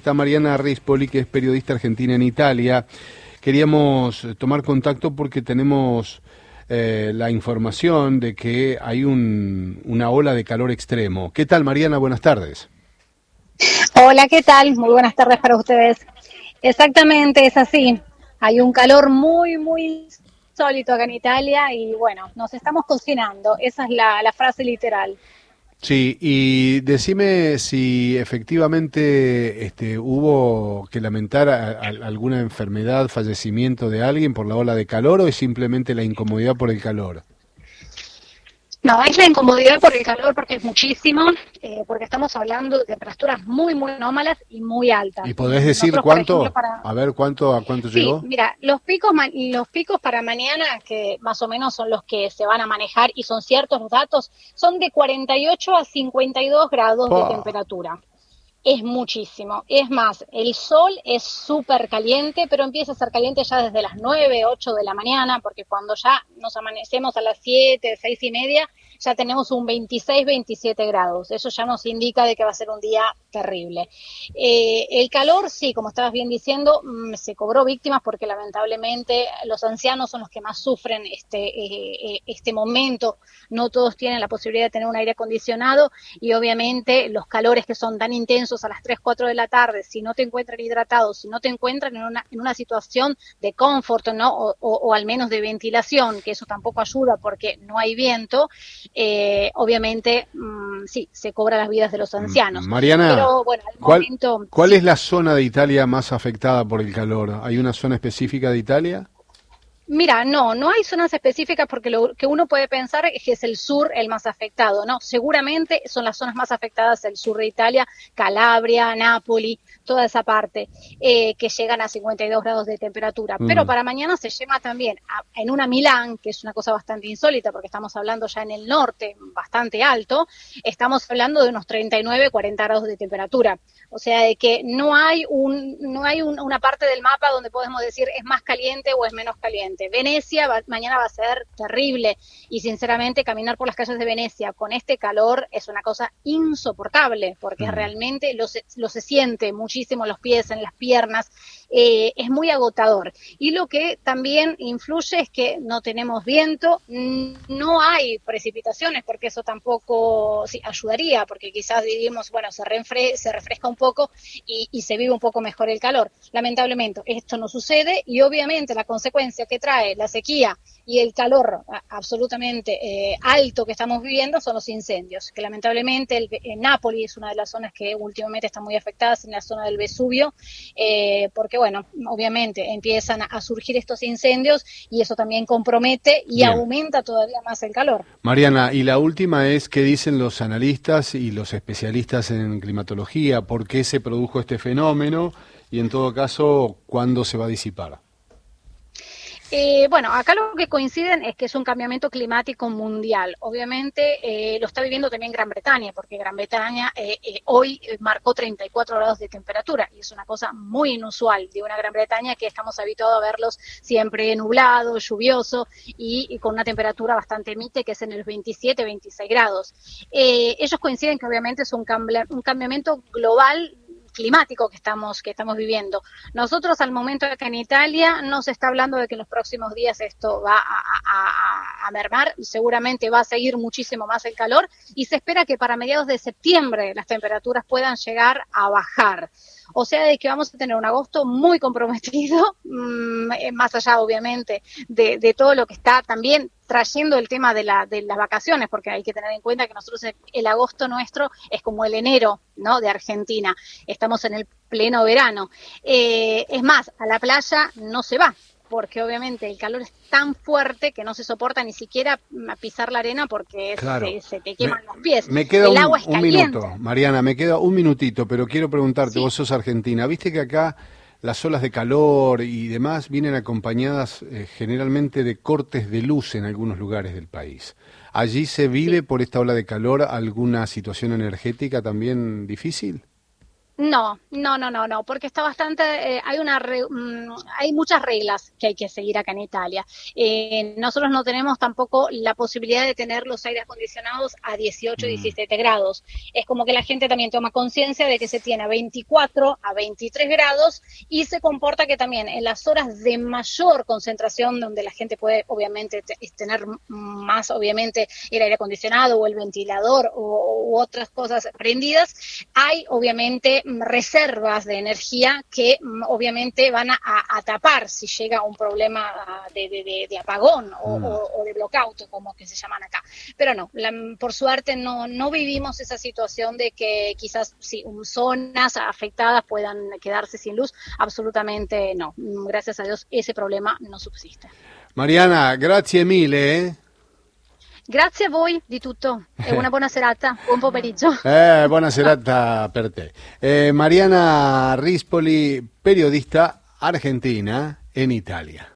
está Mariana Rispoli, que es periodista argentina en Italia. Queríamos tomar contacto porque tenemos la información de que hay una ola de calor extremo. ¿Qué tal, Mariana? Buenas tardes. Hola, ¿qué tal? Muy buenas tardes para ustedes. Exactamente, es así. Hay un calor muy sólido acá en Italia y bueno, nos estamos cocinando. Esa es la frase literal. Sí, y decime si efectivamente hubo que lamentar alguna enfermedad, fallecimiento de alguien por la ola de calor o es simplemente la incomodidad por el calor. No, es la incomodidad por el calor porque es muchísimo, porque estamos hablando de temperaturas muy anómalas y muy ¿Y altas. podés decir Nosotros, por ejemplo, cuánto? A ver, ¿a cuánto Sí, llegó? mira, los picos para mañana, que más o menos son los que se van a manejar y son ciertos los datos, son de 48 a 52 grados de Pa. temperatura. Es muchísimo. Es más, el sol es súper caliente, pero empieza a ser caliente ya desde las 9, 8 de la mañana, porque cuando ya nos amanecemos a las 7, 6 y media, ya tenemos un 26, 27 grados. Eso ya nos indica de que va a ser un día terrible. El calor, sí, como estabas bien diciendo, se cobró víctimas porque lamentablemente los ancianos son los que más sufren este momento. No todos tienen la posibilidad de tener un aire acondicionado y obviamente los calores que son tan intensos a las 3, 4 de la tarde, si no te encuentran hidratados, si no te encuentran en una situación de confort, ¿no? O al menos de ventilación, que eso tampoco ayuda porque no hay viento, obviamente sí, se cobra las vidas de los ancianos. Mariana, Pero bueno, al ¿cuál, momento ¿cuál es sí. la zona de Italia más afectada por el calor? ¿Hay una zona específica de Italia? Mira, no hay zonas específicas porque lo que uno puede pensar es que es el sur el más afectado, ¿no? Seguramente son las zonas más afectadas el sur de Italia, Calabria, Nápoli, toda esa parte, que llegan a 52 grados de temperatura. Pero Mm. para mañana se llama también en una Milán, que es una cosa bastante insólita porque estamos hablando ya en el norte, bastante alto, estamos hablando de unos 39, 40 grados de temperatura. O sea, de que una parte del mapa donde podemos decir es más caliente o es menos caliente. Venecia mañana va a ser terrible y sinceramente caminar por las calles de Venecia con este calor es una cosa insoportable porque Mm. realmente lo se siente muchísimo en los pies, en las piernas, es muy agotador. Y lo que también influye es que no tenemos viento, no hay precipitaciones porque eso tampoco sí, ayudaría porque quizás diríamos, bueno, se refresca un poco y se vive un poco mejor el calor. Lamentablemente esto no sucede y obviamente la consecuencia que trae la sequía y el calor absolutamente alto que estamos viviendo son los incendios, que lamentablemente Nápoli es una de las zonas que últimamente están muy afectadas en la zona del Vesubio, porque bueno, obviamente empiezan a surgir estos incendios y eso también compromete y Bien. aumenta todavía más el calor. Mariana, y la última es qué dicen los analistas y los especialistas en climatología, por qué se produjo este fenómeno y en todo caso, cuándo se va a disipar. Bueno, acá lo que coinciden es que es un cambiamiento climático mundial. Obviamente lo está viviendo también Gran Bretaña, porque Gran Bretaña hoy marcó 34 grados de temperatura y es una cosa muy inusual de una Gran Bretaña que estamos habituados a verlos siempre nublado, lluvioso y con una temperatura bastante mite que es en el 27, 26 grados. Ellos coinciden que obviamente es un cambiamiento global climático que estamos viviendo. Nosotros al momento acá en Italia no se está hablando de que en los próximos días esto va a mermar, seguramente va a seguir muchísimo más el calor y se espera que para mediados de septiembre las temperaturas puedan llegar a bajar. O sea, de que vamos a tener un agosto muy comprometido, más allá obviamente de todo lo que está también trayendo el tema de las vacaciones, porque hay que tener en cuenta que nosotros el agosto nuestro es como el enero, ¿no? De Argentina. Estamos en el pleno verano. Es más, a la playa no se va, porque obviamente el calor es tan fuerte que no se soporta ni siquiera pisar la arena porque Claro. se te Me, queman los pies. me queda El agua es un caliente. minuto, Mariana, me queda un minutito, pero quiero preguntarte, Sí. vos sos argentina, viste que acá las olas de calor y demás vienen acompañadas generalmente de cortes de luz en algunos lugares del país. ¿Allí se Sí. vive por esta ola de calor alguna situación energética también difícil? No, porque está bastante, hay muchas reglas que hay que seguir acá en Italia. Nosotros no tenemos tampoco la posibilidad de tener los aires acondicionados a 18, Mm, 17 grados. Es como que la gente también toma conciencia de que se tiene a 24, a 23 grados y se comporta que también en las horas de mayor concentración, donde la gente puede obviamente tener más, obviamente, el aire acondicionado o el ventilador u otras cosas prendidas, hay obviamente reservas de energía que obviamente van a tapar si llega un problema de apagón mm. o de blackout, como que se llaman acá. Pero no, por suerte no vivimos esa situación de que quizás sí, zonas afectadas puedan quedarse sin luz. Absolutamente no. Gracias a Dios ese problema no subsiste. Mariana, grazie mille. Grazie a voi di tutto e una buona serata, buon pomeriggio. Buona serata per te. Mariana Rispoli, periodista argentina en Italia.